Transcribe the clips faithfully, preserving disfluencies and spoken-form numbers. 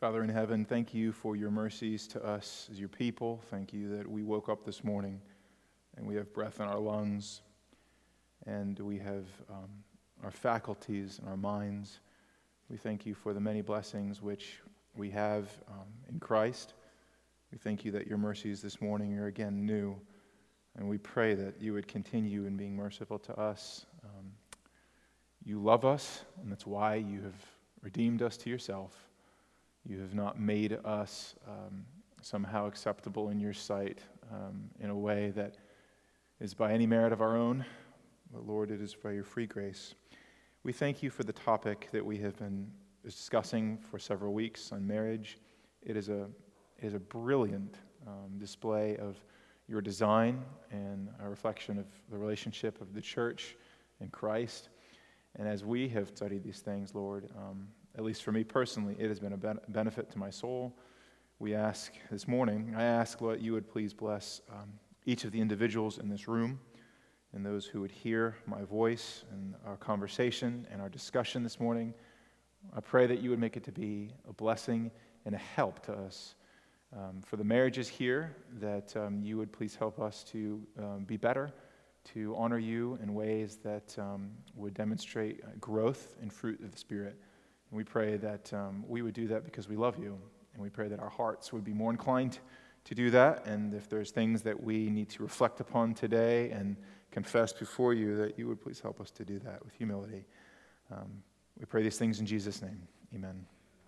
Father in heaven, thank you for your mercies to us as your people. Thank you that we woke up this morning and we have breath in our lungs and we have um, our faculties and our minds. We thank you for the many blessings which we have um, in Christ. We thank you that your mercies this morning are again new, and we pray that you would continue in being merciful to us. Um, you love us, and that's why you have redeemed us to yourself. You have not made us um, somehow acceptable in your sight um, in a way that is by any merit of our own, but Lord, it is by your free grace. We thank you for the topic that we have been discussing for several weeks on marriage. It is a, it is a brilliant um, display of your design and a reflection of the relationship of the church and Christ. And as we have studied these things, Lord, um, at least for me personally, it has been a ben- benefit to my soul. We ask this morning, I ask, Lord, you would please bless um, each of the individuals in this room and those who would hear my voice and our conversation and our discussion this morning. I pray that you would make it to be a blessing and a help to us. Um, for the marriages here, that um, you would please help us to um, be better, to honor you in ways that um, would demonstrate growth and fruit of the Spirit. And we pray that um, we would do that because we love you, and we pray that our hearts would be more inclined to do that, and if there's things that we need to reflect upon today and confess before you, that you would please help us to do that with humility. Um, we pray these things in Jesus' name. Amen.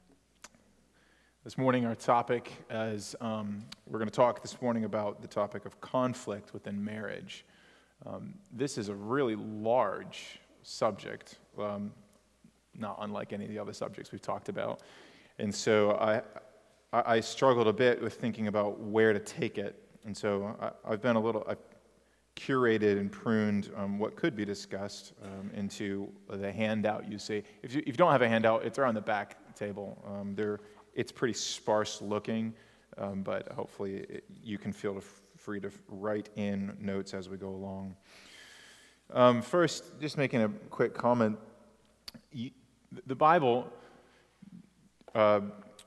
This morning our topic is, um, we're going to talk this morning about the topic of conflict within marriage. Um, this is a really large subject, um, not unlike any of the other subjects we've talked about. And so I I, I struggled a bit with thinking about where to take it. And so I, I've been a little, I've curated and pruned um, what could be discussed um, into the handout you see. If you, if you don't have a handout, it's around the back table. Um, there, it's pretty sparse looking, um, but hopefully it, you can feel free to write in notes as we go along. Um, first, just making a quick comment. You, the Bible uh,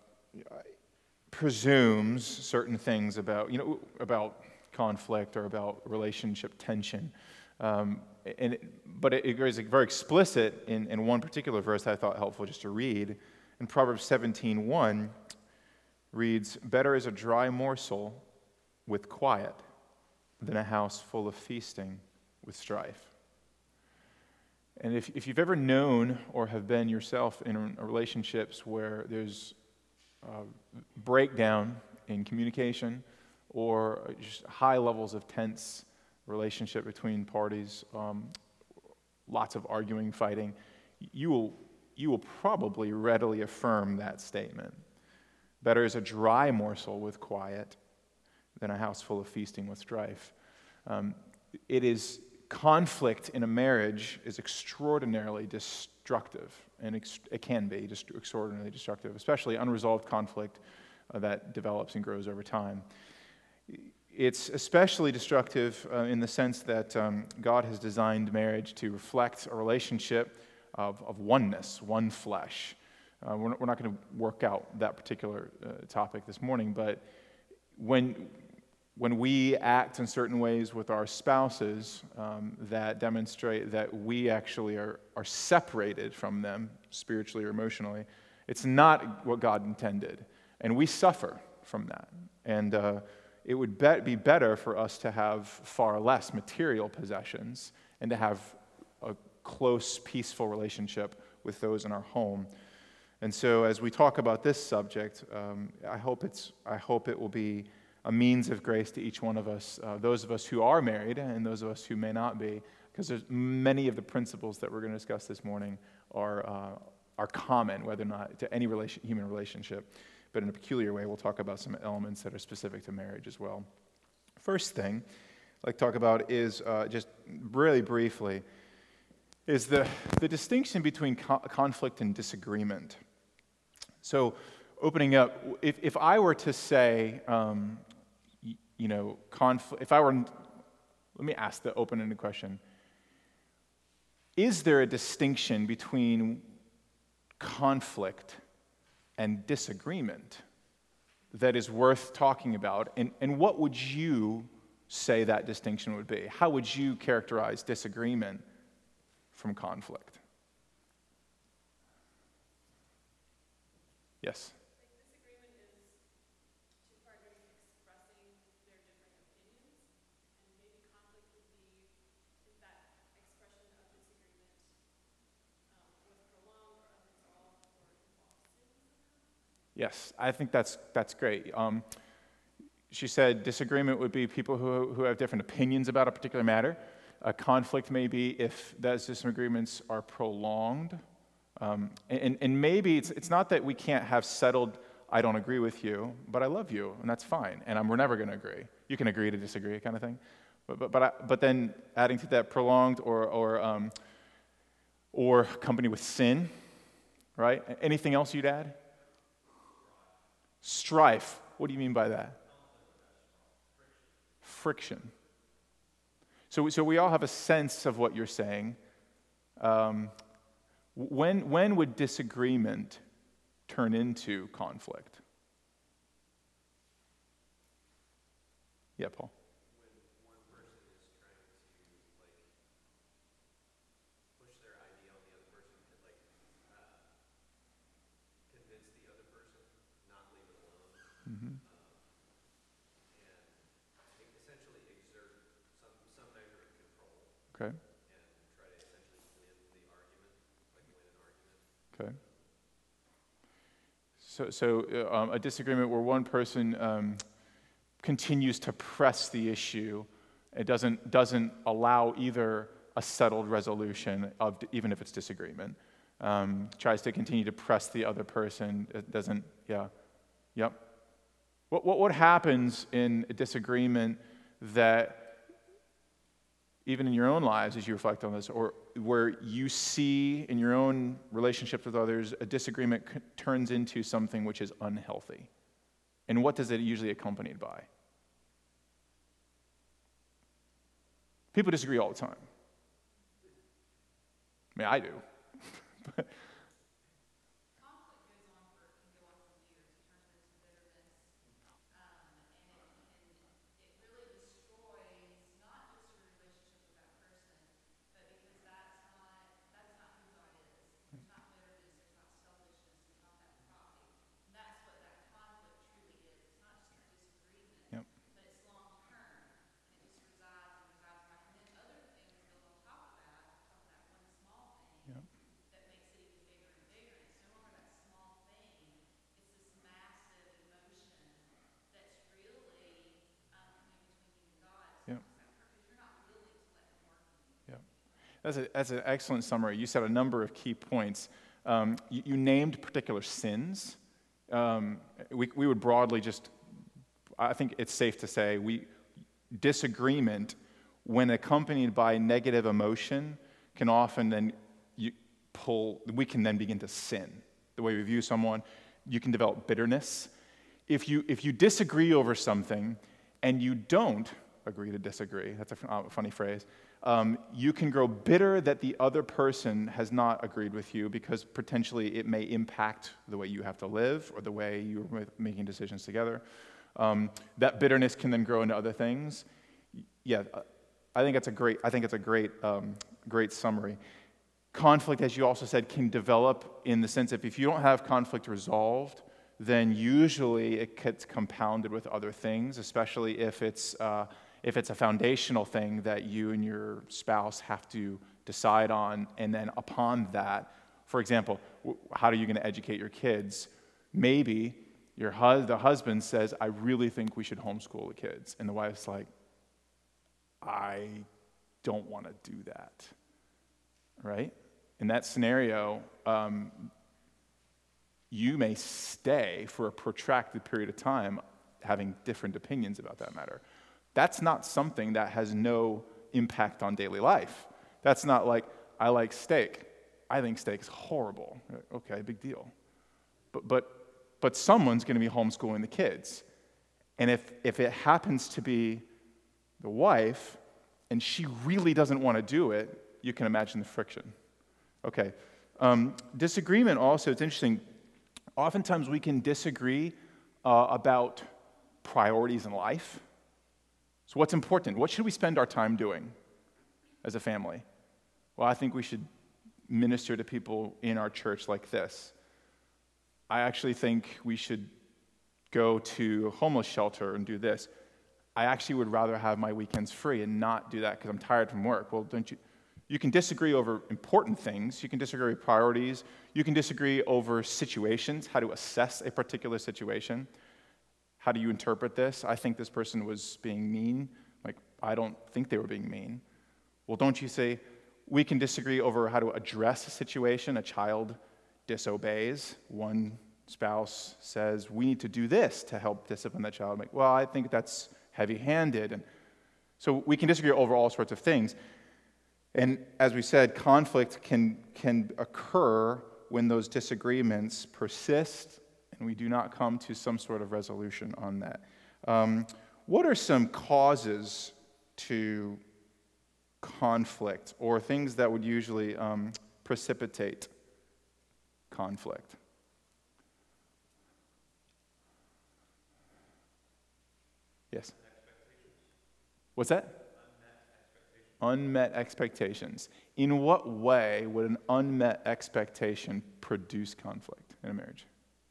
presumes certain things about, you know, about conflict or about relationship tension, um, and it, but it, it is very explicit in, in one particular verse that I thought helpful just to read. In Proverbs seventeen one, reads, "Better is a dry morsel with quiet than a house full of feasting with strife." And if, if you've ever known or have been yourself in relationships where there's uh, breakdown in communication or just high levels of tense relationship between parties, um, lots of arguing, fighting, you will you will probably readily affirm that statement. Better is a dry morsel with quiet than a house full of feasting with strife. Um, it is conflict in a marriage is extraordinarily destructive, and ex- it can be just extraordinarily destructive, especially unresolved conflict uh, that develops and grows over time. It's especially destructive uh, in the sense that um, God has designed marriage to reflect a relationship of, of oneness, one flesh. Uh, we're not, we're not going to work out that particular uh, topic this morning, but when when we act in certain ways with our spouses um, that demonstrate that we actually are, are separated from them spiritually or emotionally, it's not what God intended, and we suffer from that. And uh, it would be, be better for us to have far less material possessions and to have a close, peaceful relationship with those in our home. And so, as we talk about this subject, um, I hope it's I hope it will be a means of grace to each one of us, uh, those of us who are married and those of us who may not be, because there's many of the principles that we're going to discuss this morning are uh, are common, whether or not to any relation, human relationship. But in a peculiar way, we'll talk about some elements that are specific to marriage as well. First thing I'd like to talk about is, uh, just really briefly, is the, the distinction between co- conflict and disagreement. So, opening up, if, if I were to say, um, y- you know, conflict, if I were, let me ask the open-ended question. Is there a distinction between conflict and disagreement that is worth talking about? And, and what would you say that distinction would be? How would you characterize disagreement from conflict? Yes? Like disagreement is two partners expressing their different opinions, and maybe conflict would be if that expression of disagreement um, was prolonged or unresolved or involved sin. Yes, I think that's that's great. Um, she said disagreement would be people who, who have different opinions about a particular matter. A conflict may be if those disagreements are prolonged. Um, and, and maybe it's, it's not that we can't have settled, I don't agree with you, but I love you, and that's fine, and I'm, we're never going to agree. You can agree to disagree kind of thing. But but but, I, but then adding to that prolonged or, or, um, or company with sin, right? Anything else you'd add? Strife. What do you mean by that? Friction. So, so we all have a sense of what you're saying. Um, when, when would disagreement turn into conflict? Yeah, Paul. When one person is trying to like push their idea on the other person and like uh, convince the other person, not leave it alone. Mm-hmm. Essentially exert some, some measure of control Okay. and try to essentially win the argument, like win an argument. Okay. So, so uh, um, a disagreement where one person um, continues to press the issue, it doesn't doesn't allow either a settled resolution of even if it's disagreement. Um, tries to continue to press the other person. It doesn't. Yeah. Yep. What what what happens in a disagreement that even in your own lives as you reflect on this, or where you see in your own relationships with others, a disagreement c- turns into something which is unhealthy? And what does it usually accompanied by? People disagree all the time. I mean, I do. Conflict goes on for can go on for years. It turns into bitterness, um, and it can it really destroys not just your relationship with that person, but because that's not that's not who God is. There's not bitterness. There's not selfishness. There's not that pride. And that's what that conflict truly is. It's not just a disagreement, Yep. but it's long term, and it just resides and resides back. And then other things build on top of that, on top of that one small thing. Yep. That makes it even bigger and bigger. And it's no longer that small thing. It's this massive emotion that's really um, coming between you and God. It's Yep. not that because you're not willing to let Him work in you. Yep. That's, a, that's an excellent summary. You said a number of key points. Um, you, you named particular sins. Um, we, we would broadly just, I think it's safe to say, we disagreement, when accompanied by negative emotion, can often then you pull, we can then begin to sin. The way we view someone, you can develop bitterness. If you, if you disagree over something and you don't agree to disagree, that's a uh, funny phrase, um, you can grow bitter that the other person has not agreed with you because potentially it may impact the way you have to live or the way you're making decisions together. Um, that bitterness can then grow into other things. Yeah, I think it's a great, I think it's a great, um, great summary. Conflict, as you also said, can develop in the sense of if you don't have conflict resolved, then usually it gets compounded with other things, especially if it's uh, if it's a foundational thing that you and your spouse have to decide on, and then upon that, for example, how are you going to educate your kids? Maybe your hus- the husband says, I really think we should homeschool the kids, and the wife's like, I don't want to do that, right? In that scenario, um, you may stay for a protracted period of time having different opinions about that matter. That's not something that has no impact on daily life. That's not like, I like steak. I think steak's horrible. Okay, big deal. But but but someone's going to be homeschooling the kids. And if if it happens to be the wife, and she really doesn't want to do it, you can imagine the friction. Okay. Um, disagreement also, it's interesting, Oftentimes we can disagree uh, about priorities in life. So what's important? What should we spend our time doing as a family? Well, I think we should minister to people in our church like this. I actually think we should go to a homeless shelter and do this. I actually would rather have my weekends free and not do that because I'm tired from work. Well, don't you? You can disagree over important things. You can disagree with priorities. You can disagree over situations, how to assess a particular situation. How do you interpret this? I think this person was being mean. Like, I don't think they were being mean. Well, don't you say, we can disagree over how to address a situation. A child disobeys. One spouse says, we need to do this to help discipline that child. I'm like, well, I think that's heavy-handed. And so we can disagree over all sorts of things. And as we said, conflict can, can occur when those disagreements persist and we do not come to some sort of resolution on that. Um, what are some causes to conflict or things that would usually um, precipitate conflict? Yes? What's that? Unmet expectations. In what way would an unmet expectation produce conflict in a marriage?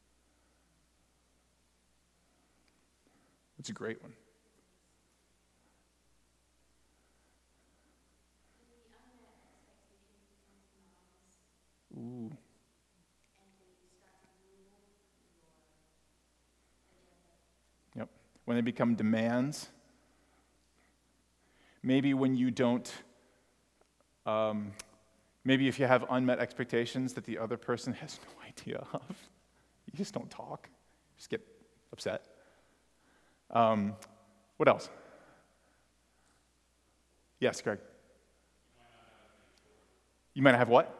That's a great one. Ooh. Yep. When they become demands. Maybe when you don't, um, maybe if you have unmet expectations that the other person has no idea of, you just don't talk, you just get upset. Um, what else? Yes, Greg. You might not have what?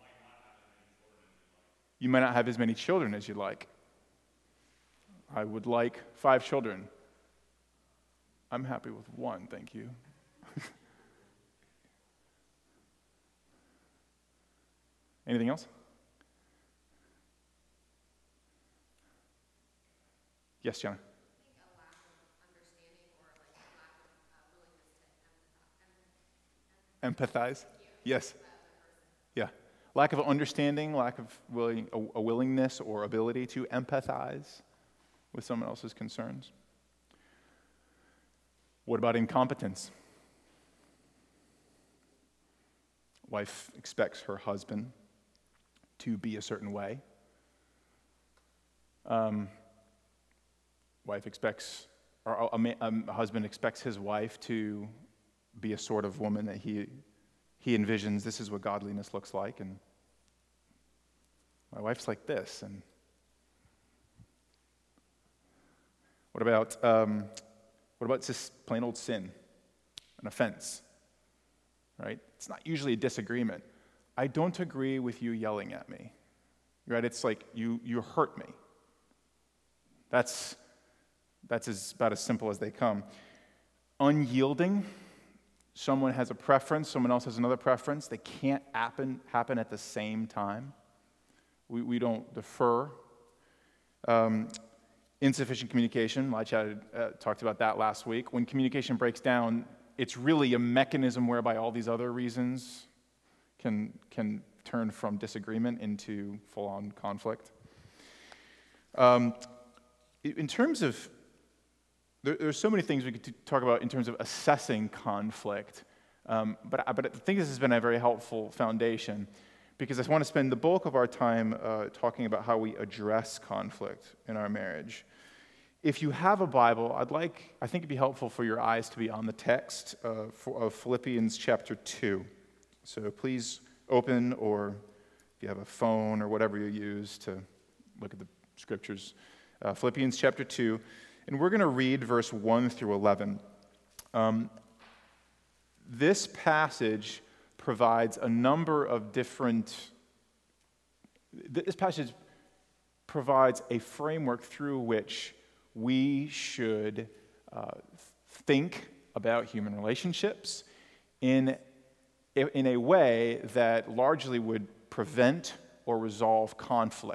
You might not have as many children as you'd like. I would like five children. I'm happy with one, thank you. Anything else? Yes, Jenna. I think a lack of understanding or like a lack of uh, willingness to empathize. Empathize? Yes. Yeah. Lack of understanding, lack of willing, a, a willingness or ability to empathize with someone else's concerns. What about incompetence? Wife expects her husband to be a certain way. Um, wife expects, or a, a, a husband expects his wife to be a sort of woman that he he envisions. This is what godliness looks like, and my wife's like this. And what about um, what about just plain old sin, an offense? Right? It's not usually a disagreement. I don't agree with you yelling at me. Right? It's like you you hurt me. That's that's as, about as simple as they come. Unyielding. Someone has a preference, someone else has another preference. They can't happen happen at the same time. We we don't defer. Um, insufficient communication. I chatted, uh, talked about that last week. When communication breaks down, it's really a mechanism whereby all these other reasons can can turn from disagreement into full-on conflict. Um, in terms of, there, there's so many things we could t- talk about in terms of assessing conflict, um, but, but I think this has been a very helpful foundation because I want to spend the bulk of our time uh, talking about how we address conflict in our marriage. If you have a Bible, I'd like, I think it'd be helpful for your eyes to be on the text uh, for, of Philippians chapter two. So please open, or if you have a phone or whatever you use to look at the scriptures, uh, Philippians chapter two, and we're going to read verse one through eleven. Um, this passage provides a number of different, this passage provides a framework through which we should uh, think about human relationships in, in a way that largely would prevent or resolve conflict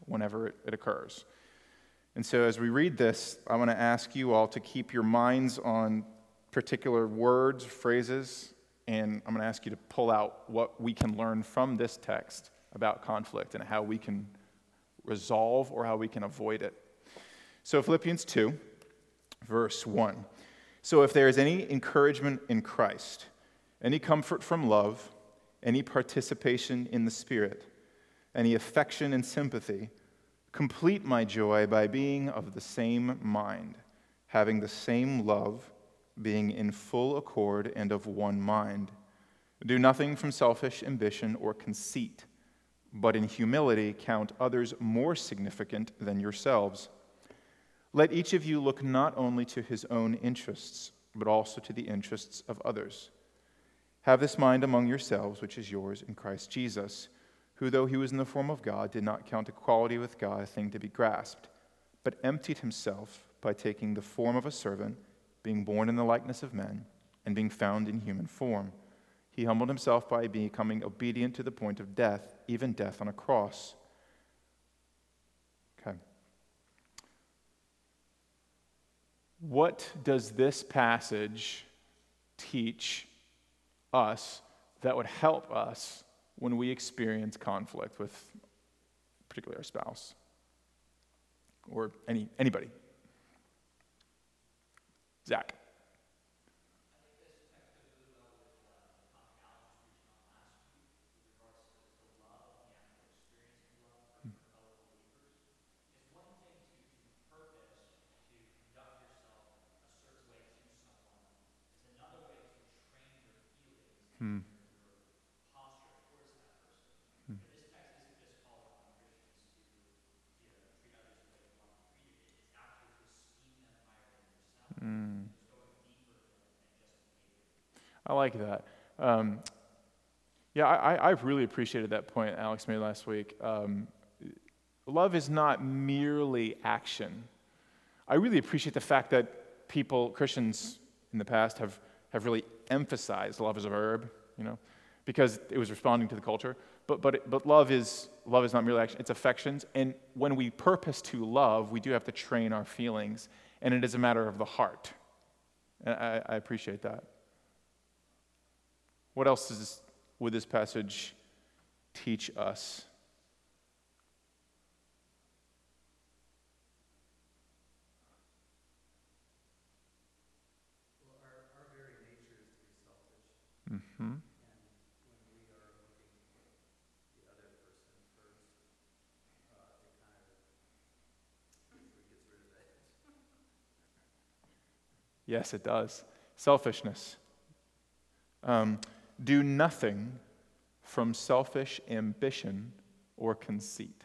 whenever it, it occurs. And so as we read this, I want to ask you all to keep your minds on particular words, phrases, and I'm going to ask you to pull out what we can learn from this text about conflict and how we can resolve or how we can avoid it. So Philippians two, verse one. So if there is any encouragement in Christ, any comfort from love, any participation in the Spirit, any affection and sympathy, complete my joy by being of the same mind, having the same love, being in full accord and of one mind. Do nothing from selfish ambition or conceit, but in humility count others more significant than yourselves. Let each of you look not only to his own interests, but also to the interests of others. Have this mind among yourselves, which is yours in Christ Jesus, who, though he was in the form of God, did not count equality with God a thing to be grasped, but emptied himself by taking the form of a servant, being born in the likeness of men, and being found in human form. He humbled himself by becoming obedient to the point of death, even death on a cross. Okay. What does this passage teach us that would help us when we experience conflict with particularly our spouse or any anybody? Zach. Hmm. Mm. I like that. Um, yeah, I, I really appreciated that point Alex made last week. Um, love is not merely action. I really appreciate the fact that people, Christians in the past, have, have really emphasized love as a verb, you know, because it was responding to the culture. But but it, but love is love is not merely action; it's affections. And when we purpose to love, we do have to train our feelings, and it is a matter of the heart. And I, I appreciate that. What else does this, would this passage teach us? Well, our, our very nature is to be selfish. Mm-hmm. And when we are looking to put the other person first, uh, it kind of usually gets rid of that. Yes, it does. Selfishness. Um, do nothing from selfish ambition or conceit.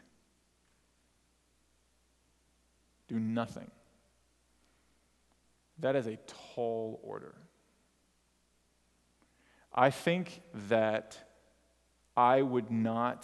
Do nothing. That is a tall order. I think that I would not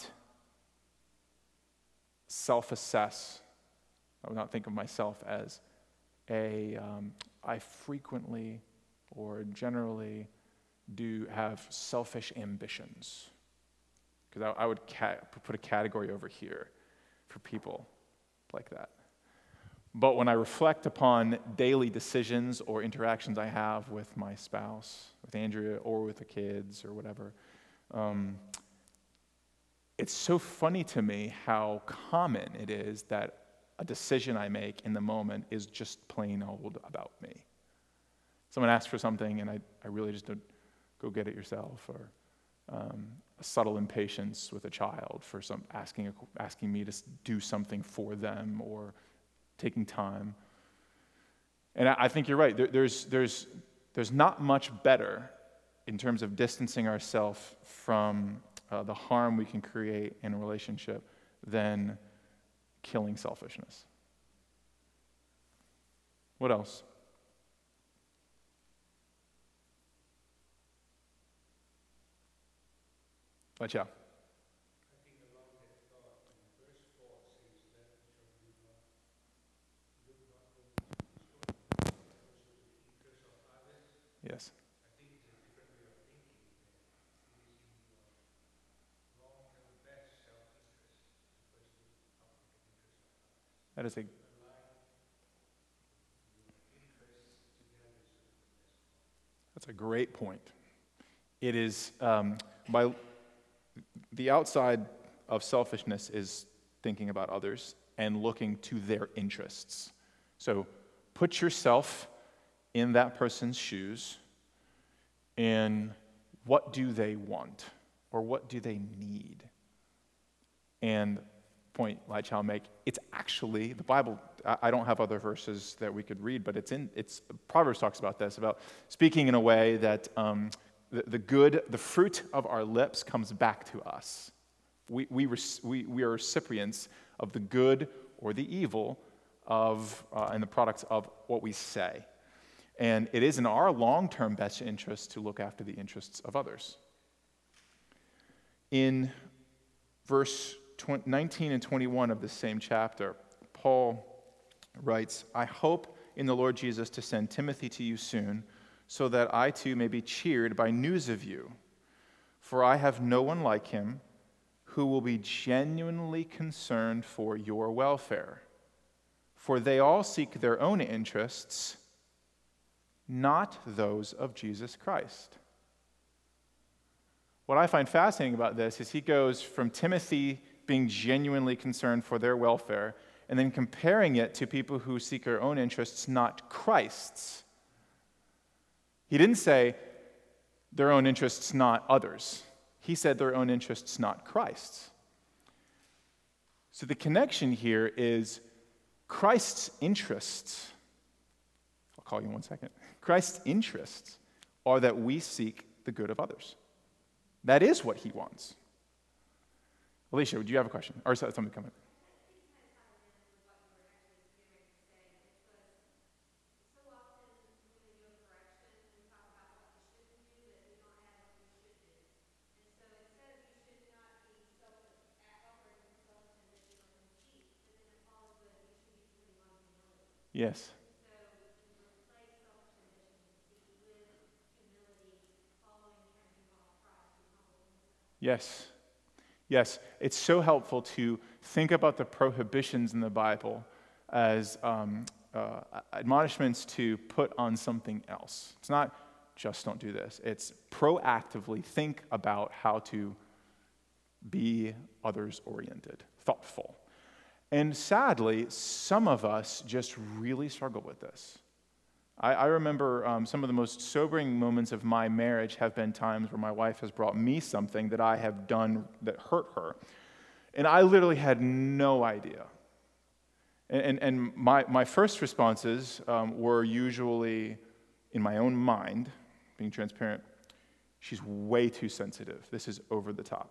self-assess. I would not think of myself as a, um, I frequently or generally do have selfish ambitions. Because I, I would ca- put a category over here for people like that. But when I reflect upon daily decisions or interactions I have with my spouse, with Andrea, or with the kids, or whatever, um, it's so funny to me how common it is that a decision I make in the moment is just plain old about me. Someone asks for something, and I, I really just don't go get it yourself, or um, a subtle impatience with a child for some asking a, asking me to do something for them, or taking time. And I, I think you're right. There, there's there's there's not much better in terms of distancing ourselves from uh, the harm we can create in a relationship than killing selfishness. What else? Watch out. I think along that thought, in verse four says that each of you not look not only to his own, but also to the interests of others. Yes. I think it's a different way of thinking there. It is in your long-term best self-interest to first look after That is a That's a great point. It is, um, by the outside of selfishness is thinking about others and looking to their interests. So put yourself in that person's shoes, and what do they want? Or what do they need? And point Lai Chao make, it's actually, the Bible, I don't have other verses that we could read, but it's in, it's, Proverbs talks about this, about speaking in a way that um, the, the good, the fruit of our lips comes back to us. We, we, we, we are recipients of the good or the evil of, uh, and the products of what we say. And it is in our long-term best interest to look after the interests of others. In verse nineteen and twenty-one of the same chapter, Paul writes, I hope in the Lord Jesus to send Timothy to you soon, so that I too may be cheered by news of you. For I have no one like him who will be genuinely concerned for your welfare. For they all seek their own interests, not those of Jesus Christ. What I find fascinating about this is he goes from Timothy being genuinely concerned for their welfare and then comparing it to people who seek their own interests, not Christ's. He didn't say their own interests, not others. He said their own interests, not Christ's. So the connection here is Christ's interests. I'll call you in one second. Christ's interests are that we seek the good of others. That is what he wants. Alicia, would you have a question? Or something coming? Yes. Yes. Yes. It's so helpful to think about the prohibitions in the Bible as um, uh, admonishments to put on something else. It's not just don't do this. It's proactively think about how to be others-oriented, thoughtful. And sadly, some of us just really struggle with this. I, I remember um, some of the most sobering moments of my marriage have been times where my wife has brought me something that I have done that hurt her. And I literally had no idea. And, and, and my, my first responses um, were usually, in my own mind, being transparent, she's way too sensitive. This is over the top.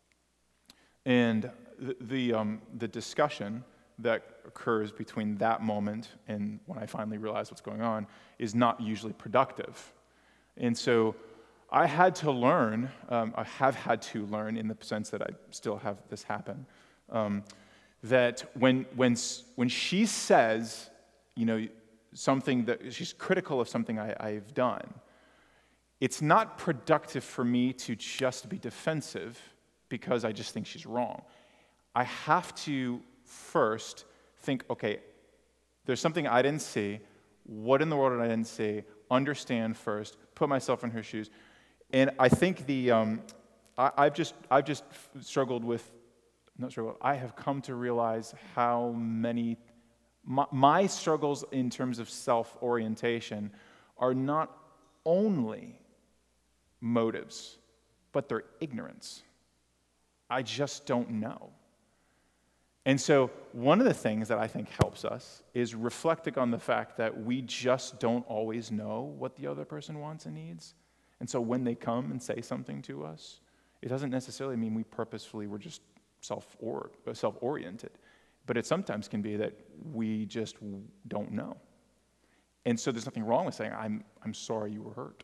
And the the, um, the discussion that occurs between that moment and when I finally realize what's going on is not usually productive. And so I had to learn, um, I have had to learn in the sense that I still have this happen, um, that when, when, when she says, you know, something that she's critical of something I, I've done, it's not productive for me to just be defensive because I just think she's wrong. I have to first think, okay, there's something I didn't see. What in the world did I didn't see? Understand first. Put myself in her shoes. And I think the um, I, I've just I've just struggled with not struggled. I have come to realize how many my, my struggles in terms of self-orientation are not only motives, but they're ignorance. I just don't know. And so one of the things that I think helps us is reflecting on the fact that we just don't always know what the other person wants and needs. And so when they come and say something to us, it doesn't necessarily mean we purposefully were just self-or- self-oriented. But it sometimes can be that we just don't know. And so there's nothing wrong with saying, I'm I'm sorry you were hurt.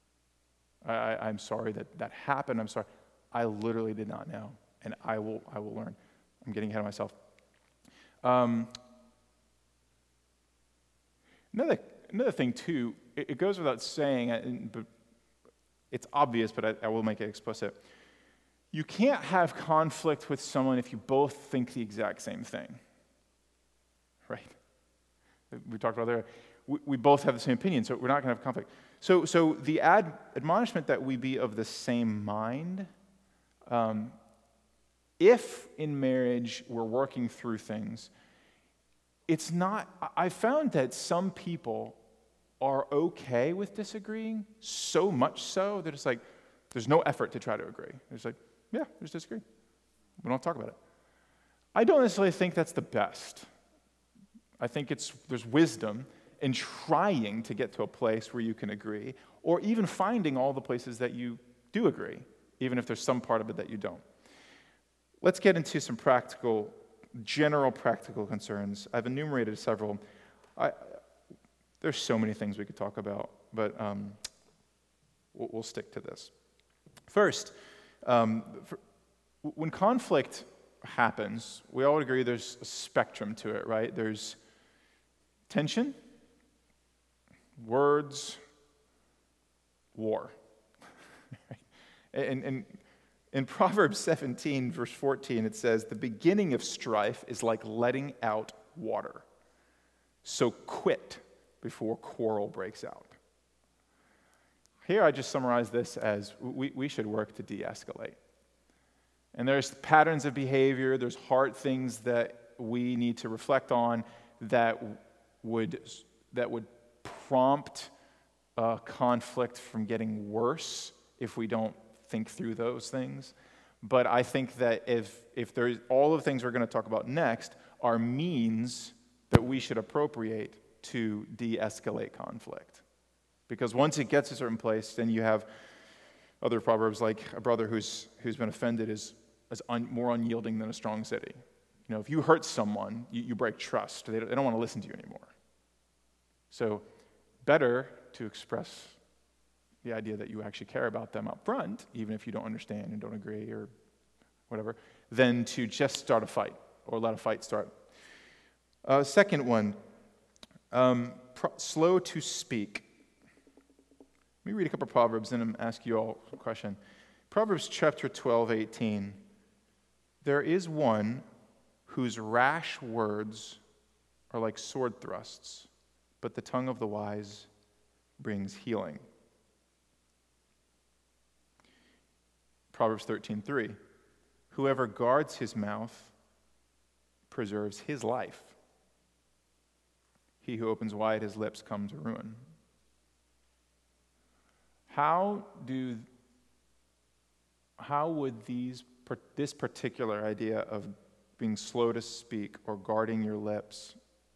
I, I'm sorry that that happened. I'm sorry. I literally did not know. And I will I will learn. I'm getting ahead of myself. Um, another another thing too, it, it goes without saying, and, but it's obvious, but I, I will make it explicit. You can't have conflict with someone if you both think the exact same thing. right? We talked about there. We, we both have the same opinion, so we're not going to have conflict. So, so the ad, admonishment that we be of the same mind, um, if in marriage we're working through things, it's not, I found that some people are okay with disagreeing, so much so that it's like, there's no effort to try to agree. It's like, yeah, just disagree. We don't talk about it. I don't necessarily think that's the best. I think it's there's wisdom in trying to get to a place where you can agree, or even finding all the places that you do agree, even if there's some part of it that you don't. Let's get into some practical, general practical concerns. I've enumerated several. I, there's so many things we could talk about, but um, we'll, we'll stick to this. First, um, for, when conflict happens, we all agree there's a spectrum to it, right? There's tension, words, war. and, and in Proverbs seventeen, verse fourteen, it says, the beginning of strife is like letting out water. So quit before quarrel breaks out. Here I just summarize this as we, we should work to de-escalate. And there's patterns of behavior, there's hard things that we need to reflect on that would, that would prompt uh, conflict from getting worse if we don't think through those things. But I think that if, if there's all of the things we're going to talk about next are means that we should appropriate to de-escalate conflict. Because once it gets to a certain place, then you have other proverbs like a brother who's who's been offended is, is un, more unyielding than a strong city. You know, if you hurt someone, you, you break trust. They don't, they don't want to listen to you anymore. So better to express the idea that you actually care about them up front, even if you don't understand and don't agree or whatever, than to just start a fight or let a fight start. Uh, second one, um, pro- slow to speak. Let me read a couple of Proverbs and ask you all a question. Proverbs chapter twelve, eighteen. There is one whose rash words are like sword thrusts, but the tongue of the wise brings healing. Proverbs thirteen, three. Whoever guards his mouth preserves his life. He who opens wide his lips comes to ruin. How do how would these this particular idea of being slow to speak or guarding your lips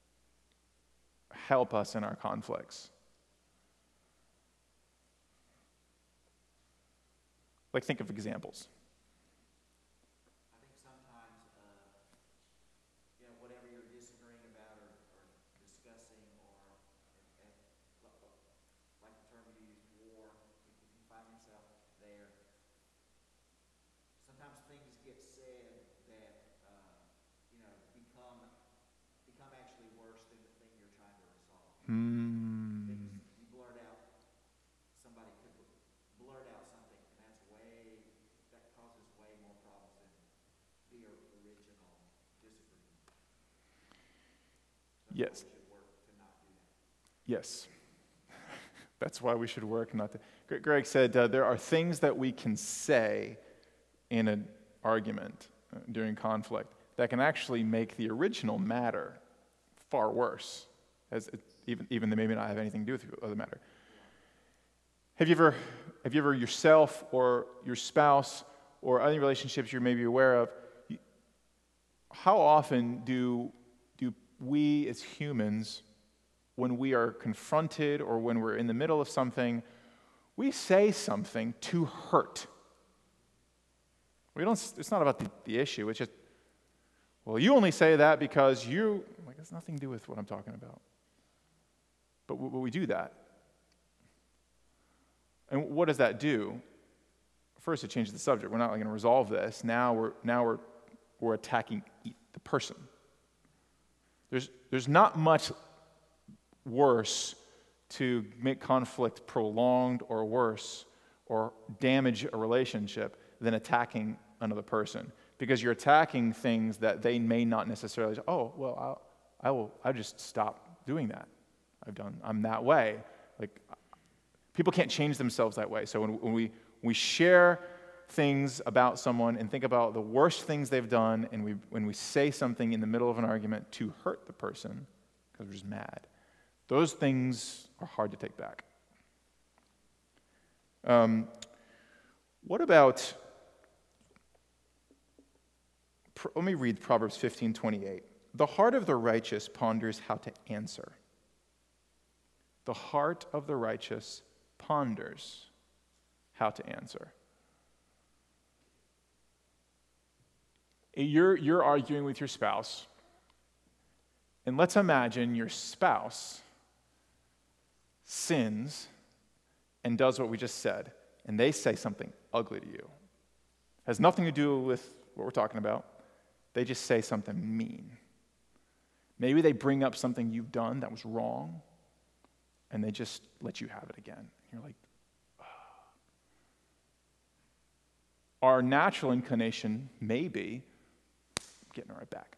help us in our conflicts? Like, think of examples. I think sometimes, uh, you know, whatever you're disagreeing about or, or discussing, or uh, like the term you used, war, if you find yourself there, sometimes things get said that, uh, you know, become become actually worse than the thing you're trying to resolve. Hmm. Things you blurt out, somebody could blurt out something, and that's way, that causes way more problems than the original disagreement. That's Yes. why we should work to not do that. Yes. That's why we should work not to. Greg said uh, there are things that we can say in an argument uh, during conflict that can actually make the original matter far worse, as it, even even they may not have anything to do with the other matter. Have you ever, have you ever yourself or your spouse or any relationships you may be aware of, you, how often do do we as humans, when we are confronted or when we're in the middle of something, we say something to hurt? We don't. It's not about the, the issue. It's just, well, you only say that because you. Like, it's nothing to do with what I'm talking about. But we, we do that. And what does that do? First, it changes the subject. We're not going to resolve this. Now we're now we're we're attacking the person. There's there's not much worse to make conflict prolonged or worse or damage a relationship than attacking another person, because you're attacking things that they may not necessarily say, oh, well, I'll, I will, I just stop doing that. I've done, I'm that way. Like, people can't change themselves that way. So when, when we, we share things about someone and think about the worst things they've done, and we, when we say something in the middle of an argument to hurt the person, because we're just mad, those things are hard to take back. Um, what about, let me read Proverbs fifteen twenty-eight. The heart of the righteous ponders how to answer. The heart of the righteous ponders how to answer. You're, you're arguing with your spouse, and let's imagine your spouse sins and does what we just said, and they say something ugly to you. Has nothing to do with what we're talking about. They just say something mean. Maybe they bring up something you've done that was wrong, and they just let you have it again. You're like, oh. Our natural inclination may be getting it right back.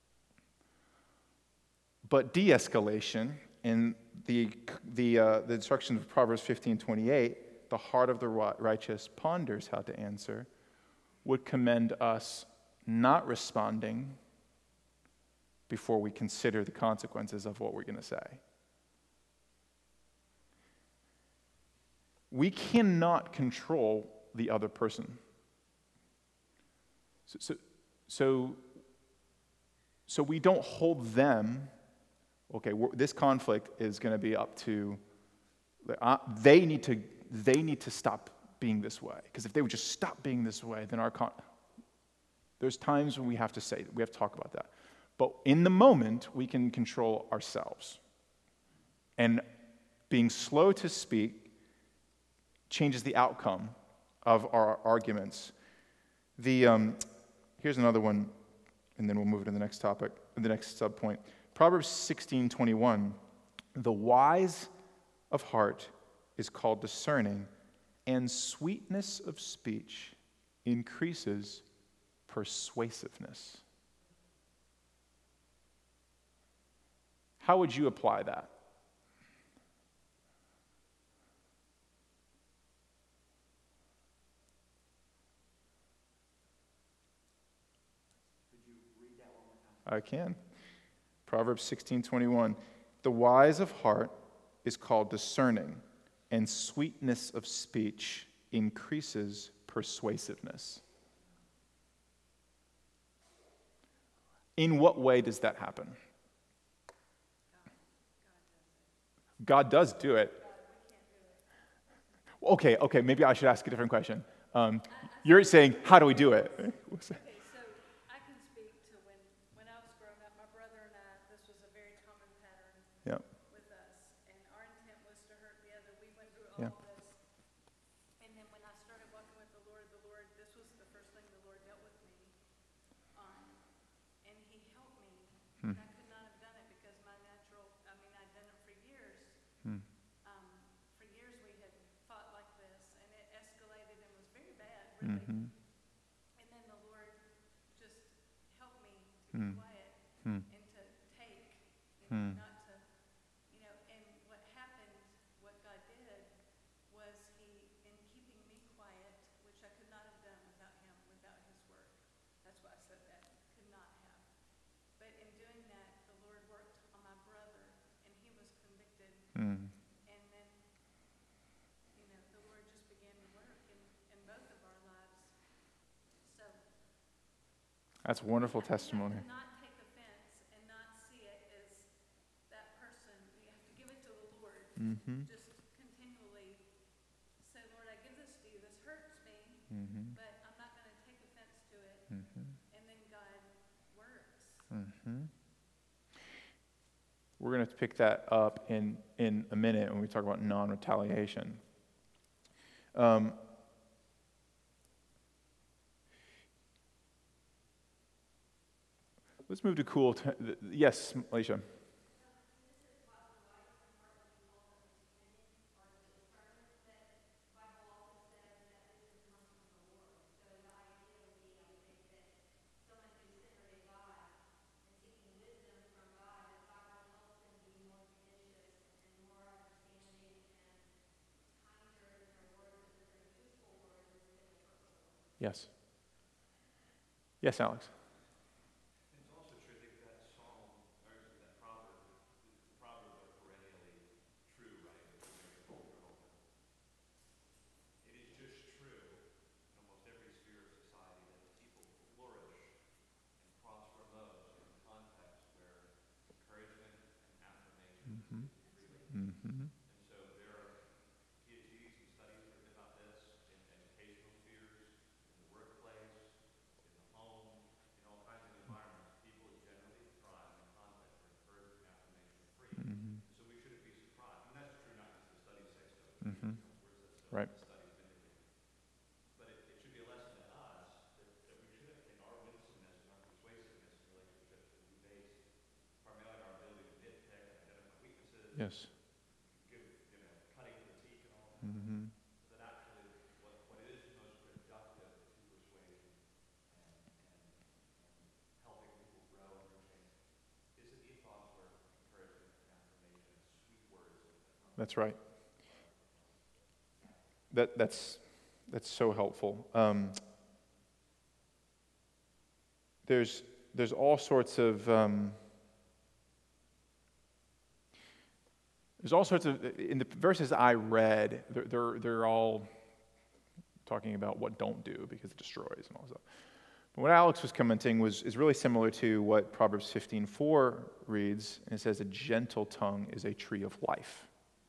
But de-escalation, in the the uh, the instruction of Proverbs fifteen twenty-eight, the heart of the righteous ponders how to answer, would commend us not responding before we consider the consequences of what we're going to say. We cannot control the other person. So, so, so, so we don't hold them, okay, this conflict is going to be up to, uh, they need to, they need to stop being this way. Because if they would just stop being this way, then our, con- there's times when we have to say, we have to talk about that. But in the moment, we can control ourselves. And being slow to speak changes the outcome of our arguments. The um, here's another one, and then we'll move to the next topic, the next subpoint. Proverbs sixteen twenty-one. The wise of heart is called discerning, and sweetness of speech increases persuasiveness. How would you apply that? Could you read that one more time? I can. Proverbs sixteen twenty-one. The wise of heart is called discerning, and sweetness of speech increases persuasiveness. In what way does that happen? God does do it. Okay, okay, maybe I should ask a different question. Um, you're saying, how do we do it? Okay, so I can speak to when, when I was growing up, my brother and I, this was a very common pattern Yeah. with us, and our intent was to hurt the other. We went through all Yeah. of this, and then when I started walking with the Lord, the Lord, this was the first thing the Lord dealt with me on, and He helped me. Hmm. And I could not have done it because my natural, I mean, I'd done it for years. Hmm. Um, for years we had fought like this, and it escalated and was very bad, really. Mm-hmm. And then the Lord just helped me to Hmm. be quiet Hmm. and to take, you Hmm. know, not to, you know, and what happened, what God did was He, in keeping me quiet, which I could not have done without Him, without His work. That's why I said that, could not have. But in doing that, the Lord worked on my brother, and he was convicted. Hmm. And then, you know, the Lord just began to work in, in both of our lives. So, That's wonderful you have testimony. to not take offense and not see it as that person. You have to give it to the Lord. Mm-hmm. Just continually say, Lord, I give this to you. This hurts me, Mm-hmm. but I'm not going to take offense to it. Mm-hmm. And then God works. Mm-hmm. We're going to pick that up in, in a minute when we talk about non-retaliation. Um, let's move to cool. T- yes, Alicia. Yes. Yes, Alex. It's also true, I think that psalm, or that proverb, the proverbs are perennially true, right? It's very cultural. It is just true in almost every sphere of society that people flourish and prosper most in contexts where encouragement and affirmation Mm-hmm. is really. Mm-hmm. And so there are PhDs and studies written about this in educational spheres, in the workplace, in the home, in all kinds of environments. People generally thrive in contexts where encouragement and affirmation are free. Mm-hmm. And so we shouldn't be surprised. And that's true not just the studies say so, it's Mm-hmm. true where it says so, Right. the studies vindicate. But it, it should be a lesson to us that, that we should, in our winsomeness and our persuasiveness in relationships, should be based primarily on our ability to nitpick and identify weaknesses, Yes. give, you know, cutting critique and all that. Mm-hmm. That actually what, what is most productive to persuasion and, and, and helping people grow and reach change is an ethos where encouragement and affirmation and sweet words and That's right. That that's that's so helpful. Um, there's there's all sorts of um, there's all sorts of in the verses I read. They're they're, they're all talking about what don't do because it destroys and all that stuff. But what Alex was commenting was is really similar to what Proverbs fifteen four reads, and it says, "A gentle tongue is a tree of life."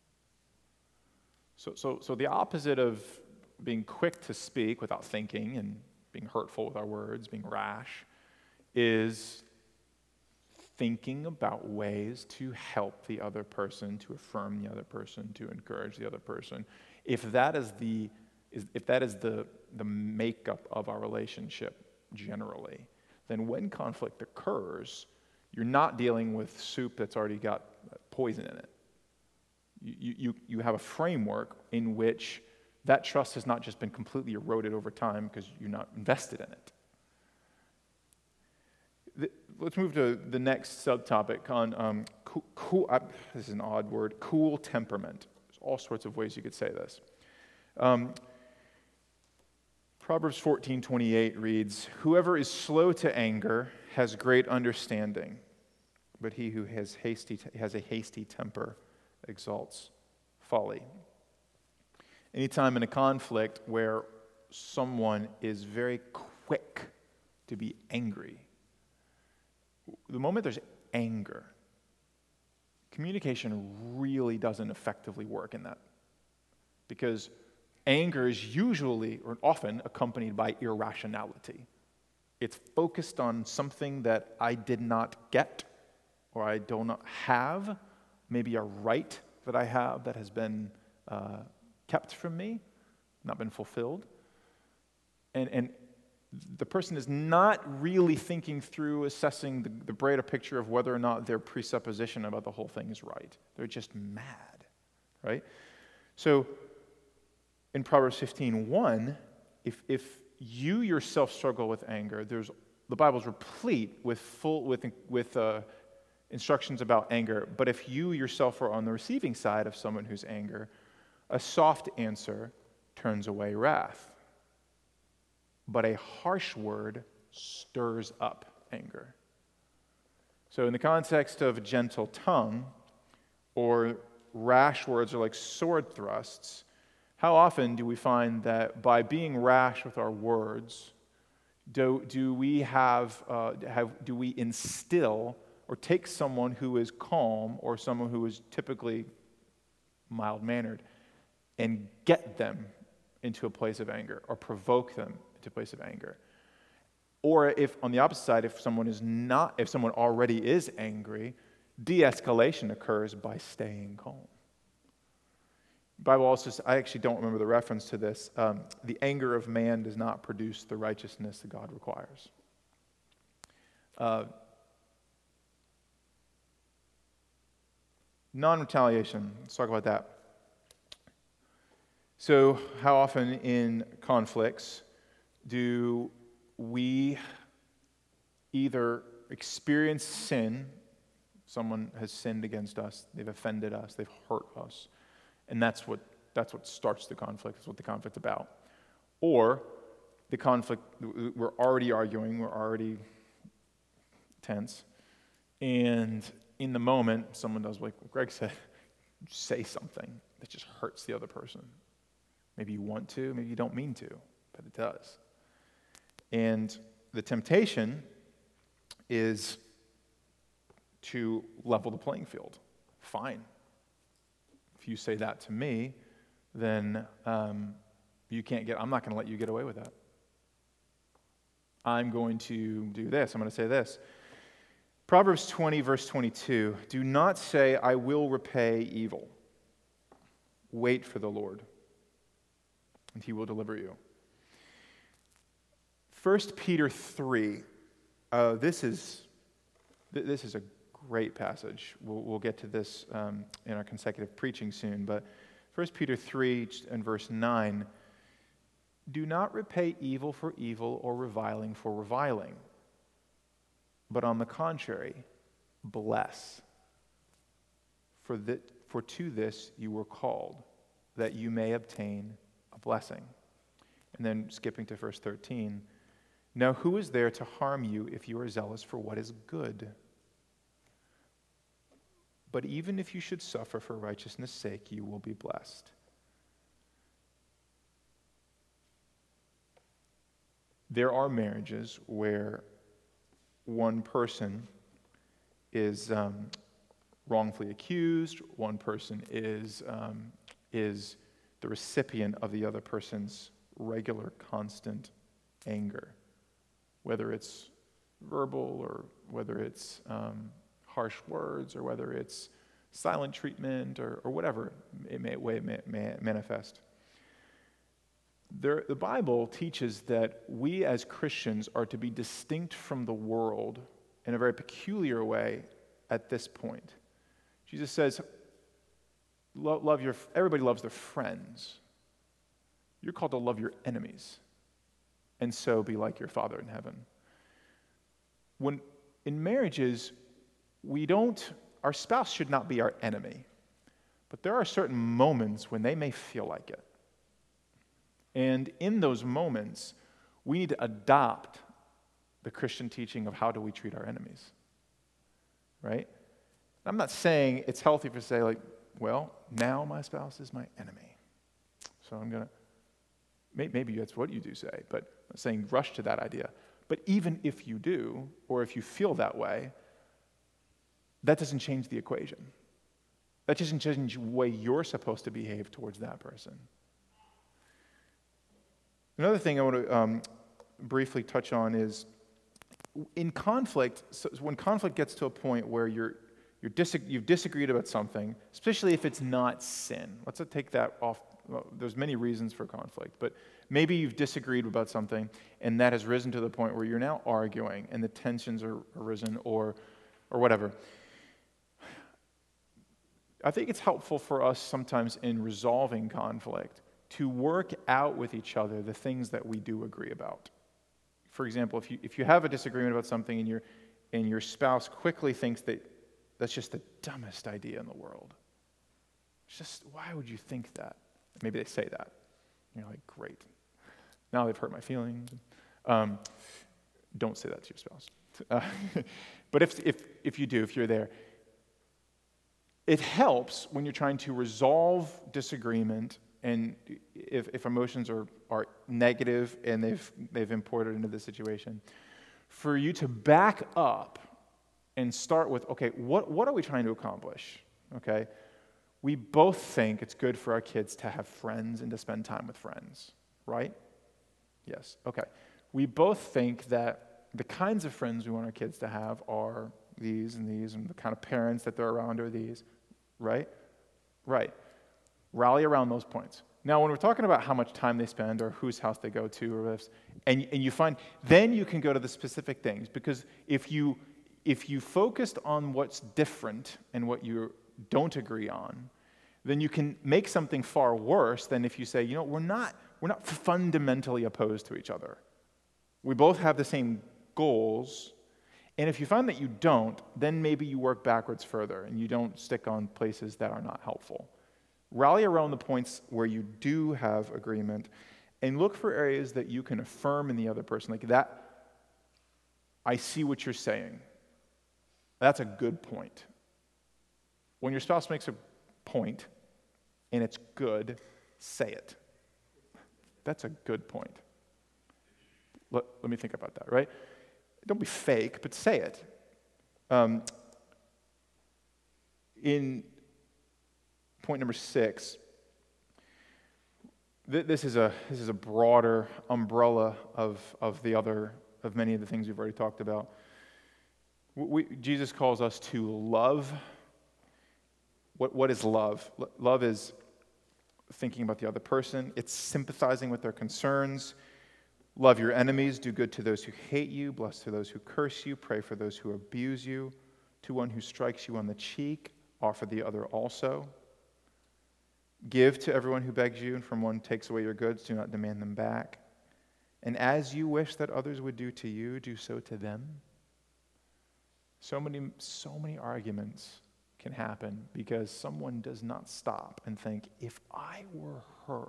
So, so, so the opposite of being quick to speak without thinking and being hurtful with our words, being rash, is thinking about ways to help the other person, to affirm the other person, to encourage the other person. If that is the, is, if that is the, the makeup of our relationship generally, then when conflict occurs, you're not dealing with soup that's already got poison in it. You, you, you have a framework in which that trust has not just been completely eroded over time because you're not invested in it. The, let's move to the next subtopic on um, cool, cool uh, this is an odd word, cool temperament. There's all sorts of ways you could say this. Um, Proverbs fourteen twenty-eight reads, "Whoever is slow to anger has great understanding, but he who has hasty has a hasty temper exalts folly." Anytime in a conflict where someone is very quick to be angry, the moment there's anger, communication really doesn't effectively work in that. Because anger is usually or often accompanied by irrationality. It's focused on something that I did not get or I do not have, maybe a right that I have that has been uh, kept from me, not been fulfilled. And, and the person is not really thinking through, assessing the, the greater picture of whether or not their presupposition about the whole thing is right. They're just mad, right? So in Proverbs fifteen one, if, if you yourself struggle with anger, there's the Bible's replete with full with with uh, instructions about anger. But if you yourself are on the receiving side of someone who's anger, a soft answer turns away wrath, but a harsh word stirs up anger. So in the context of a gentle tongue, or rash words are like sword thrusts, how often do we find that by being rash with our words, do, do we have, uh, have do we instill or take someone who is calm or someone who is typically mild-mannered and get them into a place of anger or provoke them into a place of anger? Or if, on the opposite side, if someone is not, if someone already is angry, de-escalation occurs by staying calm. The Bible also says, I actually don't remember the reference to this, um, the anger of man does not produce the righteousness that God requires. Uh, non-retaliation, let's talk about that. So, how often in conflicts do we either experience sin, someone has sinned against us, they've offended us, they've hurt us, and that's what that's what starts the conflict, that's what the conflict's about. Or the conflict, we're already arguing, we're already tense. And in the moment, someone does like what Greg said, say something that just hurts the other person. Maybe you want to, maybe you don't mean to, but it does. And the temptation is to level the playing field. Fine. If you say that to me, then um, you can't get, I'm not going to let you get away with that. I'm going to do this. I'm going to say this. Proverbs twenty, verse twenty-two. Do not say, I will repay evil. Wait for the Lord, and he will deliver you. First Peter three. Uh, this is th- this is a great passage. We'll, we'll get to this um, in our consecutive preaching soon. But First Peter three and verse nine. Do not repay evil for evil or reviling for reviling, but on the contrary, bless. For, that, for to this you were called, that you may obtain a blessing. And then skipping to verse thirteen, now who is there to harm you if you are zealous for what is good? But even if you should suffer for righteousness' sake, you will be blessed. There are marriages where one person is um, wrongfully accused, one person is um, is the recipient of the other person's regular, constant anger, whether it's verbal or whether it's um, harsh words or whether it's silent treatment or, or whatever it may, way it may, may manifest. There, the Bible teaches that we as Christians are to be distinct from the world in a very peculiar way at this point. Jesus says, love, love your, everybody loves their friends. You're called to love your enemies, and so be like your Father in heaven. When in marriages, we don't, our spouse should not be our enemy, but there are certain moments when they may feel like it. And in those moments, we need to adopt the Christian teaching of how do we treat our enemies, right? I'm not saying it's healthy to say like, well, now my spouse is my enemy, so I'm going to, maybe that's what you do say, but I'm not saying rush to that idea. But even if you do, or if you feel that way, that doesn't change the equation. That doesn't change the way you're supposed to behave towards that person. Another thing I want to um, briefly touch on is in conflict, so when conflict gets to a point where you're, you're dis- you've disagreed about something, especially if it's not sin. Let's take that off. Well, there's many reasons for conflict, but maybe you've disagreed about something and that has risen to the point where you're now arguing and the tensions are arisen or, or whatever. I think it's helpful for us sometimes in resolving conflict to work out with each other the things that we do agree about. For example, if you if you have a disagreement about something and your and your spouse quickly thinks that that's just the dumbest idea in the world. It's just, why would you think that? Maybe they say that. You're like, great. Now they've hurt my feelings. Um, don't say that to your spouse. Uh, but if if if you do, if you're there, it helps when you're trying to resolve disagreement. And if, if emotions are, are negative and they've they've imported into the situation, for you to back up and start with, okay, what, what are we trying to accomplish? Okay, we both think it's good for our kids to have friends and to spend time with friends, right? Yes, okay. We both think that the kinds of friends we want our kids to have are these and these, and the kind of parents that they're around are these, right? Right. Rally around those points. Now, when we're talking about how much time they spend or whose house they go to or this, and, and you find, then you can go to the specific things, because if you if you focused on what's different and what you don't agree on, then you can make something far worse than if you say, you know, we're not we're not fundamentally opposed to each other. We both have the same goals, and if you find that you don't, then maybe you work backwards further and you don't stick on places that are not helpful. Rally around the points where you do have agreement And look for areas that you can affirm in the other person. Like that, I see what you're saying. That's a good point. When your spouse makes a point and it's good, say it. That's a good point. Let, let me think about that, right? Don't be fake, but say it. Um, in point number six, th- this is a this is a broader umbrella of of the other of many of the things we've already talked about. We, Jesus calls us to love. What what is love? L- love is thinking about the other person. It's sympathizing with their concerns. Love your enemies, do good to those who hate you, bless to those who curse you, pray for those who abuse you. To one who strikes you on the cheek, offer the other also. Give to everyone who begs you, and from one who takes away your goods, do not demand them back. And as you wish that others would do to you, do so to them. So many, so many arguments can happen because someone does not stop and think, if I were her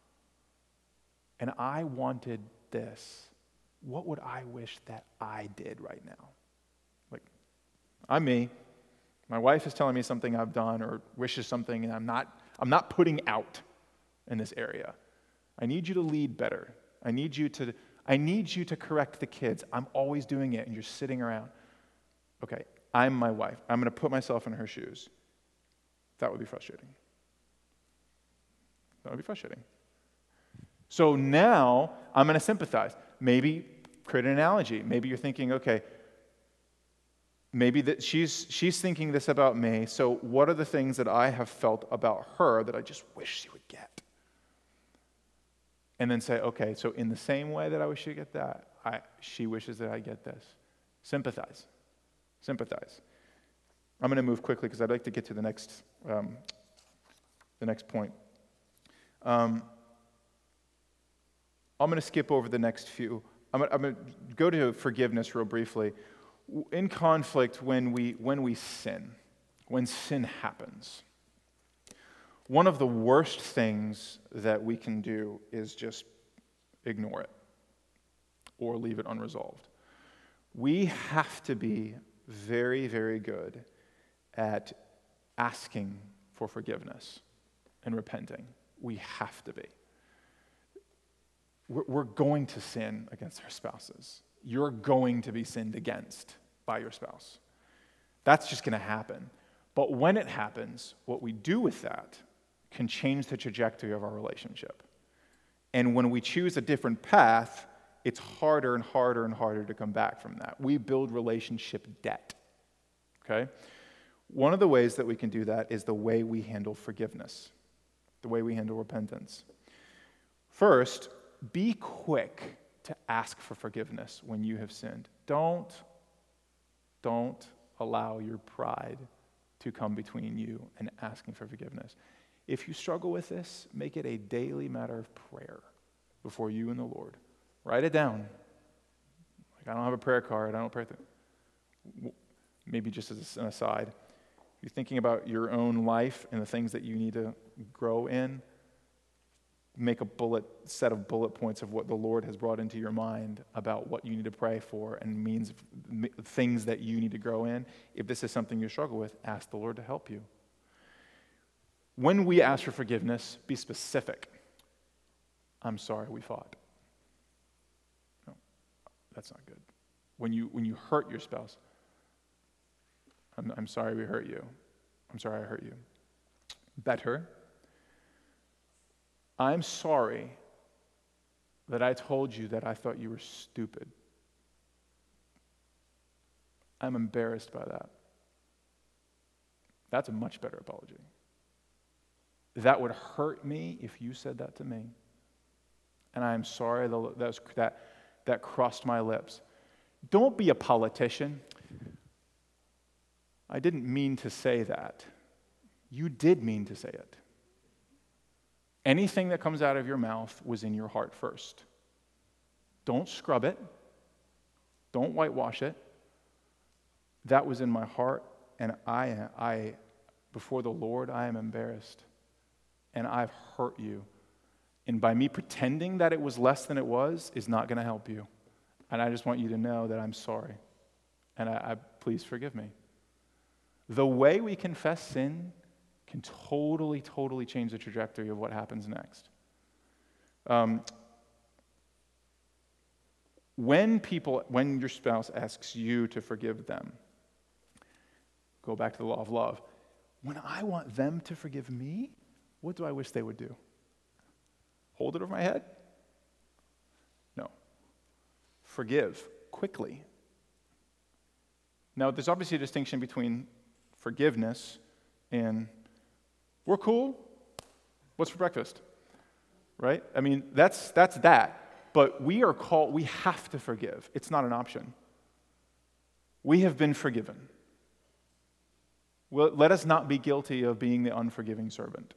and I wanted this, what would I wish that I did right now? Like, I'm me. My wife is telling me something I've done or wishes something, and I'm not I'm not putting out in this area. I need you to lead better. I need you to I need you to correct the kids. I'm always doing it, and you're sitting around. Okay, I'm my wife. I'm going to put myself in her shoes. That would be frustrating. That would be frustrating. So now I'm going to sympathize. Maybe create an analogy. Maybe you're thinking, okay, maybe that she's she's thinking this about me. So what are the things that I have felt about her that I just wish she would get? And then say, okay, so in the same way that I wish she get that, I she wishes that I get this. Sympathize. Sympathize. I'm going to move quickly because I'd like to get to the next um, the next point. Um, I'm going to skip over the next few. I'm going, I'm going to go to forgiveness real briefly. In conflict, when we when we sin, when sin happens, one of the worst things that we can do is just ignore it or leave it unresolved. We have to be very, very good at asking for forgiveness and repenting. We have to be. We're going to sin against our spouses. You're going to be sinned against by your spouse. That's just going to happen. But when it happens, what we do with that can change the trajectory of our relationship. And when we choose a different path, it's harder and harder and harder to come back from that. We build relationship debt. Okay? One of the ways that we can do that is the way we handle forgiveness, the way we handle repentance. First, be quick to ask for forgiveness when you have sinned. Don't, don't allow your pride to come between you and asking for forgiveness. If you struggle with this, make it a daily matter of prayer before you and the Lord. Write it down. Like, I don't have a prayer card. I don't pray. Th- Maybe just as an aside, you're thinking about your own life and the things that you need to grow in. Make a bullet set of bullet points of what the Lord has brought into your mind about what you need to pray for and means things that you need to grow in. If this is something you struggle with, ask the Lord to help you. When we ask for forgiveness, be specific. I'm sorry we fought. No, that's not good. When you when you hurt your spouse, I'm, I'm sorry we hurt you. I'm sorry I hurt you. Better, I'm sorry that I told you that I thought you were stupid. I'm embarrassed by that. That's a much better apology. That would hurt me if you said that to me. And I am sorry that was, that, that crossed my lips. Don't be a politician. I didn't mean to say that. You did mean to say it. Anything that comes out of your mouth was in your heart first. Don't scrub it. Don't whitewash it. That was in my heart, and I, I, before the Lord, I am embarrassed. And I've hurt you And by me pretending that it was less than it was is not going to help you. And I just want you to know that I'm sorry. And I, I please forgive me. The way we confess sin can totally, totally change the trajectory of what happens next. Um, when people, when your spouse asks you to forgive them, go back to the law of love. When I want them to forgive me, what do I wish they would do? Hold it over my head? No. Forgive quickly. Now, there's obviously a distinction between forgiveness and we're cool. What's for breakfast? Right? I mean, that's that's that. But we are called, we have to forgive. It's not an option. We have been forgiven. Well, let us not be guilty of being the unforgiving servant.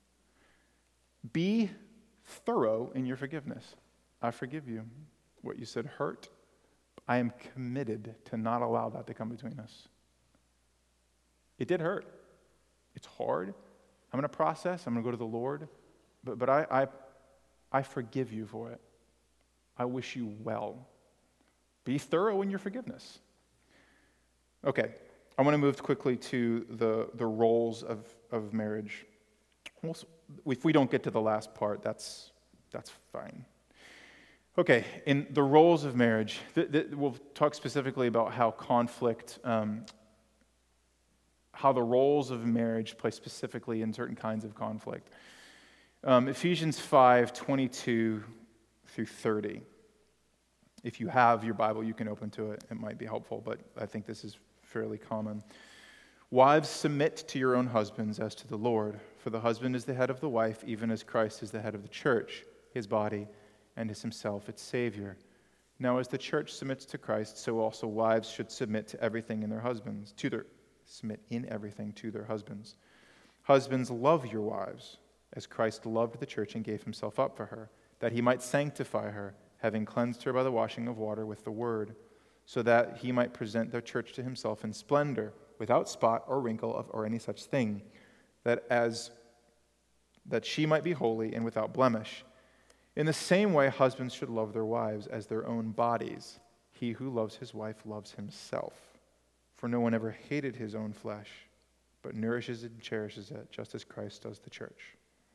Be thorough in your forgiveness. I forgive you. What you said hurt. I am committed to not allow that to come between us. It did hurt. It's hard. I'm going to process. I'm going to go to the Lord. But but I, I I forgive you for it. I wish you well. Be thorough in your forgiveness. Okay. I want to move quickly to the, the roles of, of marriage. We'll, if we don't get to the last part, that's that's fine. Okay, in the roles of marriage, th- th- we'll talk specifically about how conflict, um, how the roles of marriage play specifically in certain kinds of conflict. Um, Ephesians five, twenty-two through thirty. If you have your Bible, you can open to it. It might be helpful, but I think this is fairly common. Wives, submit to your own husbands as to the Lord, for the husband is the head of the wife, even as Christ is the head of the church, his body, and is himself its Savior. Now as the church submits to Christ, so also wives should submit to everything in their husbands, to their submit in everything to their husbands. Husbands, love your wives, as Christ loved the church and gave himself up for her, that he might sanctify her, having cleansed her by the washing of water with the word, so that he might present the church to himself in splendor, without spot or wrinkle of, or any such thing, that as that she might be holy and without blemish. In the same way, husbands should love their wives as their own bodies. He who loves his wife loves himself. For no one ever hated his own flesh, but nourishes and cherishes it, just as Christ does the church.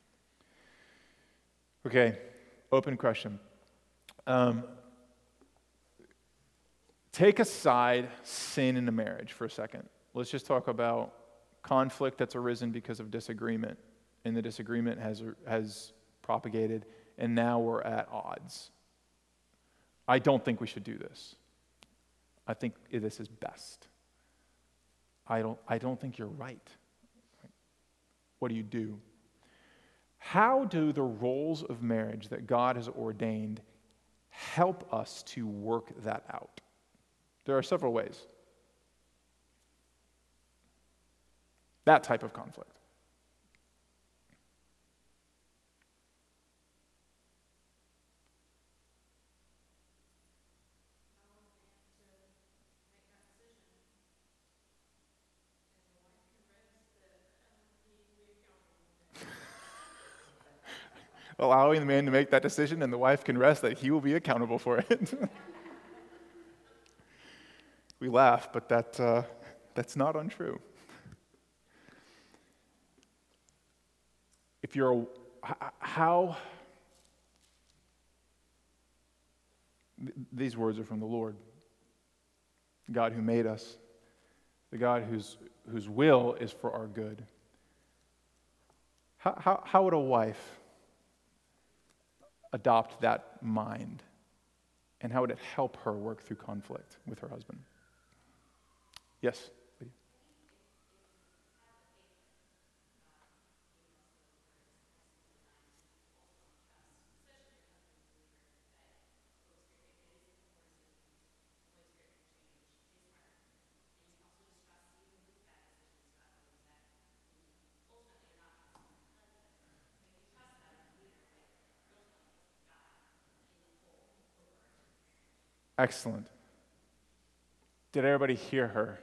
Okay, open question. Um, take aside sin in a marriage for a second. Let's just talk about conflict that's arisen because of disagreement, and the disagreement has has propagated, and now we're at odds. I don't think we should do this. I think this is best. I don't, I don't think you're right. What do you do? How do the roles of marriage that God has ordained help us to work that out? There are several ways. That type of conflict. Allowing the man to make that decision, and the wife can rest that he will be accountable for it. We laugh, but that uh, that's not untrue. If you're a, how these words are from the Lord, God who made us, the God whose whose will is for our good. How how, how would a wife adopt that mind? And how would it help her work through conflict with her husband? Yes? Lee? Excellent. Did everybody hear her?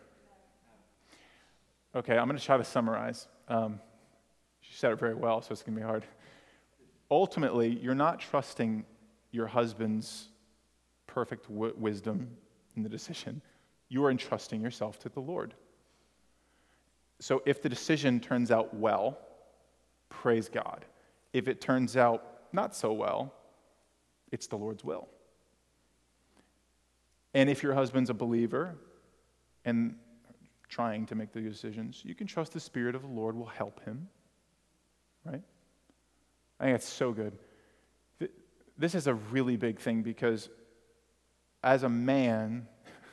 Okay, I'm going to try to summarize. Um, she said it very well, so it's going to be hard. ultimately, you're not trusting your husband's perfect w- wisdom in the decision. You are entrusting yourself to the Lord. So if the decision turns out well, praise God. If it turns out not so well, it's the Lord's will. And if your husband's a believer and trying to make the decisions, you can trust the Spirit of the Lord will help him, right? I think it's so good. This is a really big thing because as a man,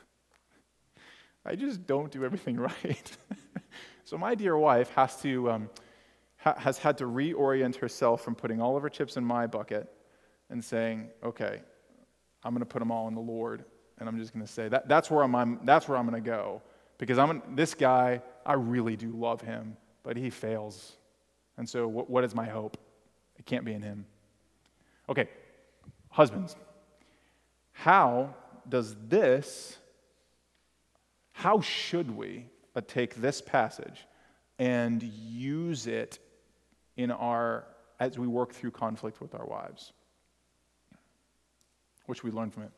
I just don't do everything right. So my dear wife has to um, ha- has had to reorient herself from putting all of her chips in my bucket and saying, okay, I'm going to put them all in the Lord, and I'm just going to say that that's where I'm, I'm that's where I'm going to go because I'm this guy. I really do love him, but he fails, and so what, what is my hope? It can't be in him. Okay, husbands, how does this? How should we uh, take this passage and use it in our as we work through conflict with our wives? What should we learn from it?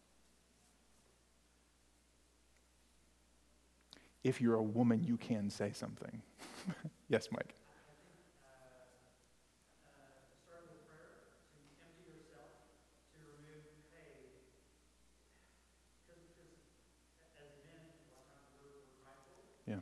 If you're a woman, you can say something. Yes, Mike. Yeah.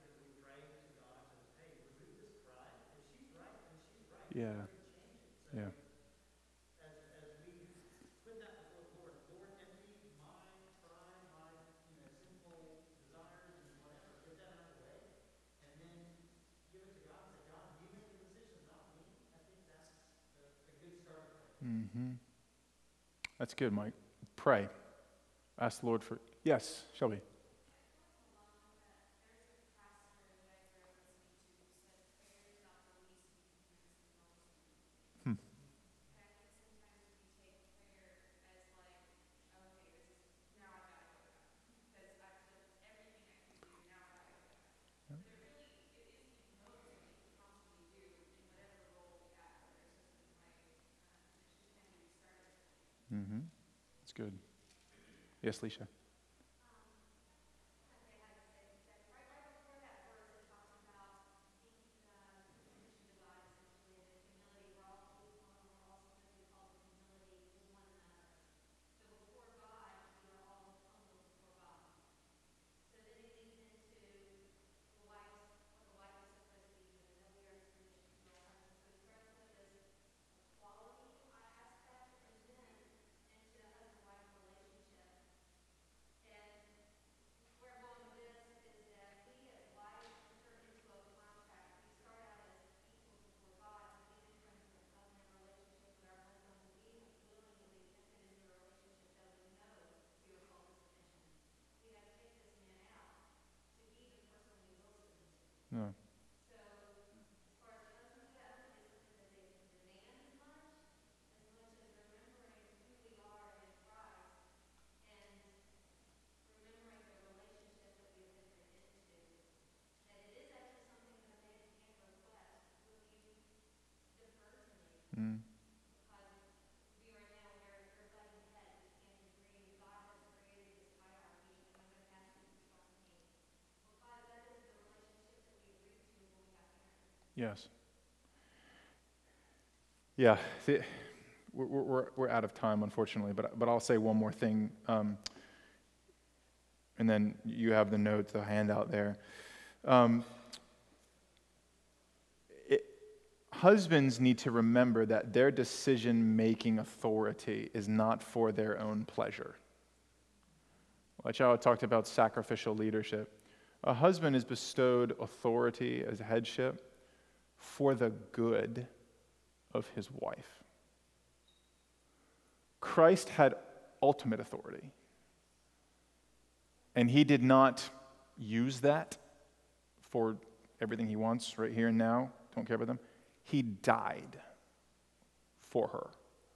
Yeah. Yeah. As, as we put that before the Lord, Lord, empty my pride, my, you know, sinful desires and whatever, get that out of the way, and then give it to God and say, God, you make the decision, not me. I think that's a, a good starting point. Mm-hmm. That's good, Mike. Pray. Ask the Lord for... Yes, Shelby. Hmm. Mm-hmm. That's good. Yes, Leisha. No. Mm. Yes. Yeah. The, we're, we're, we're out of time, unfortunately, but, but I'll say one more thing. Um, and then you have the notes, the handout there. Um, it, husbands need to remember that their decision-making authority is not for their own pleasure. Like I talked about sacrificial leadership. A husband is bestowed authority as headship for the good of his wife. Christ had ultimate authority, and he did not use that for everything he wants right here and now. Don't care about them. He died for her.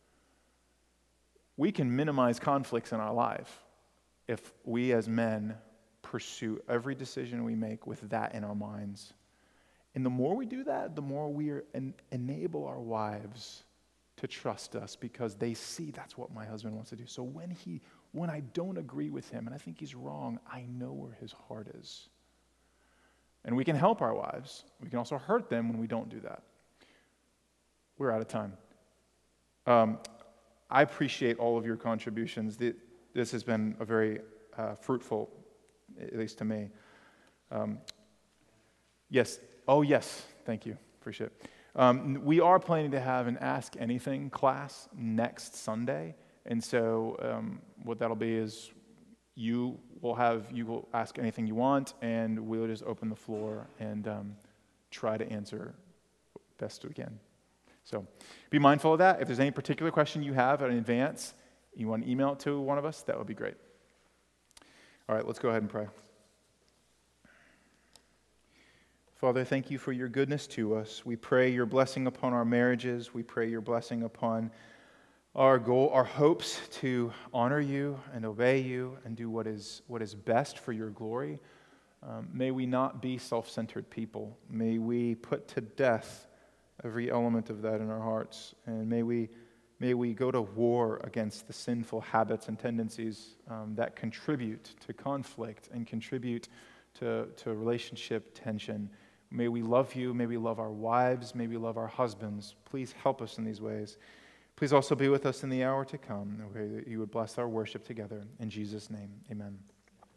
We can minimize conflicts in our life if we as men pursue every decision we make with that in our minds. And the more we do that, the more we are en- enable our wives to trust us because they see that's what my husband wants to do. So when he, when I don't agree with him and I think he's wrong, I know where his heart is. And we can help our wives. We can also hurt them when we don't do that. We're out of time. Um, I appreciate all of your contributions. This has been a very uh, fruitful, at least to me. Um, yes. Oh, yes. Thank you. Appreciate it. Um, we are planning to have an Ask Anything class next Sunday. And so um, what that'll be is you will have, you will ask anything you want, and we'll just open the floor and um, try to answer best we can. So be mindful of that. If there's any particular question you have in advance, you want to email it to one of us, that would be great. All right, let's go ahead and pray. Father, thank you for your goodness to us. We pray your blessing upon our marriages. We pray your blessing upon our goal, our hopes to honor you and obey you and do what is what is best for your glory. Um, may we not be self-centered people. May we put to death every element of that in our hearts. And may we may we go to war against the sinful habits and tendencies um, that contribute to conflict and contribute to, to relationship tension. May we love you. May we love our wives. May we love our husbands. Please help us in these ways. Please also be with us in the hour to come. We pray that you would bless our worship together. In Jesus' name, amen.